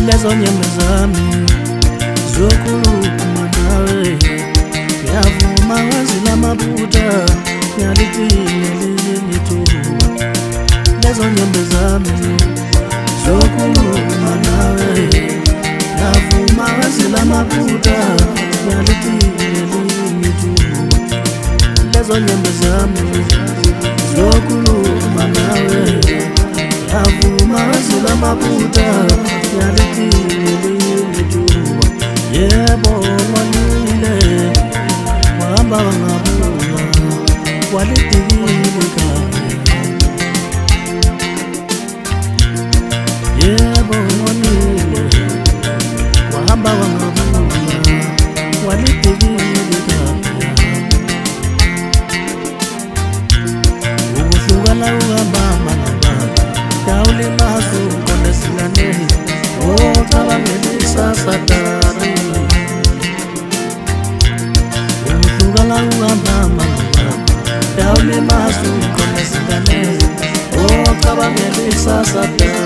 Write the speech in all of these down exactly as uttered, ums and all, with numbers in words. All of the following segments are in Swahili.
lezo nyembe zami zokhuluma nawe ngiyavuma wazila maphutha ngiyalidinga lelinye ithuba lezo nyembe zami zokhuluma nawe ngiyavuma wazila maphutha ngiyalidinga lelinye ithuba lezo nyembe zami zokhuluma nawe ngiyavuma wazila maphutha ngiyalidinga lelinye ithuba yebo ngwanile wahamba wangabuka walidikile ekhaya yebo ngwanile wahamba wangabuka walidikile ekhaya ukuhluka la uhamba manababa dawulimazo konesilane ocabangela ikusasa la uhamba manababa dawulimazo konesilane ocabangela ikusasa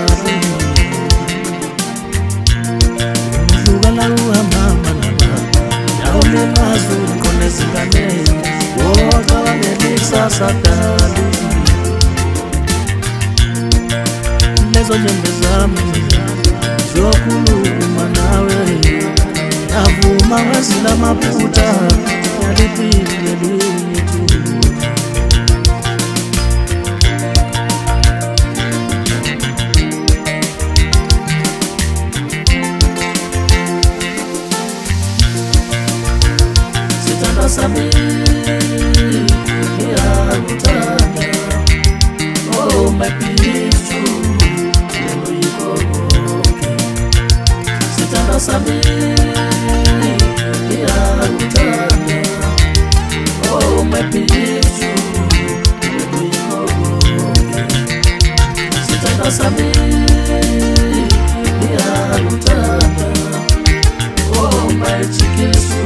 ukuhluka la uhamba manababa dawulimazo konesilane ocabangela ikusasa lezo nyembe zami zokhuluma nawe ngiyavuma wazila maphutha ngiyalidinga lelinye ithuba sithanda sami ngiyakuthanda oh my peace Sami ngiyakuthanda oh my peace sithanda sami ngiyakuthanda oh my chikisu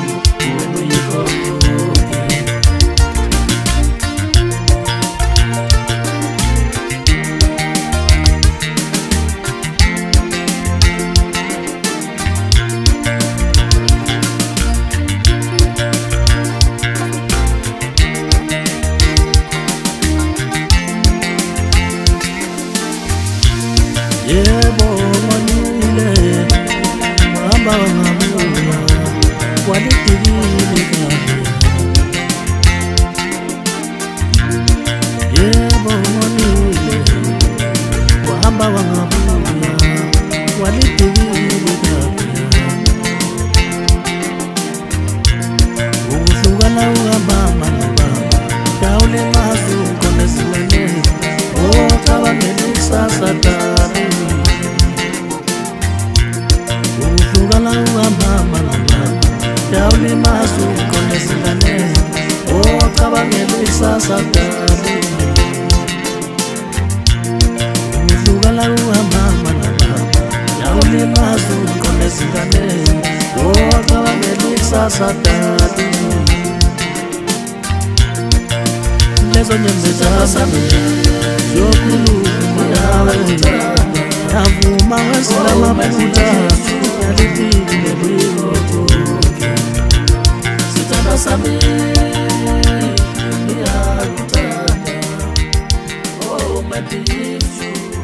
yebo ngwanile wahamba wangabuka walidikile ekhaya yebo ngwanile wahamba wangabuka walidikile ekhaya ukuhluka la uhamba manababa dawulimazo konesilane ocabangela ikusasa la uhamba manababa dawulimazo konesilane ocabangela ikusasa ukuhluka la uhamba manababa dawulimazo konesilane ocabangela ikusasa lezo nyembe zami zokhuluma nawe ngiyavuma wazila maphutha ngiyalidinga lelinye ithuba sithanda sami ngiyakuthanda oh my peace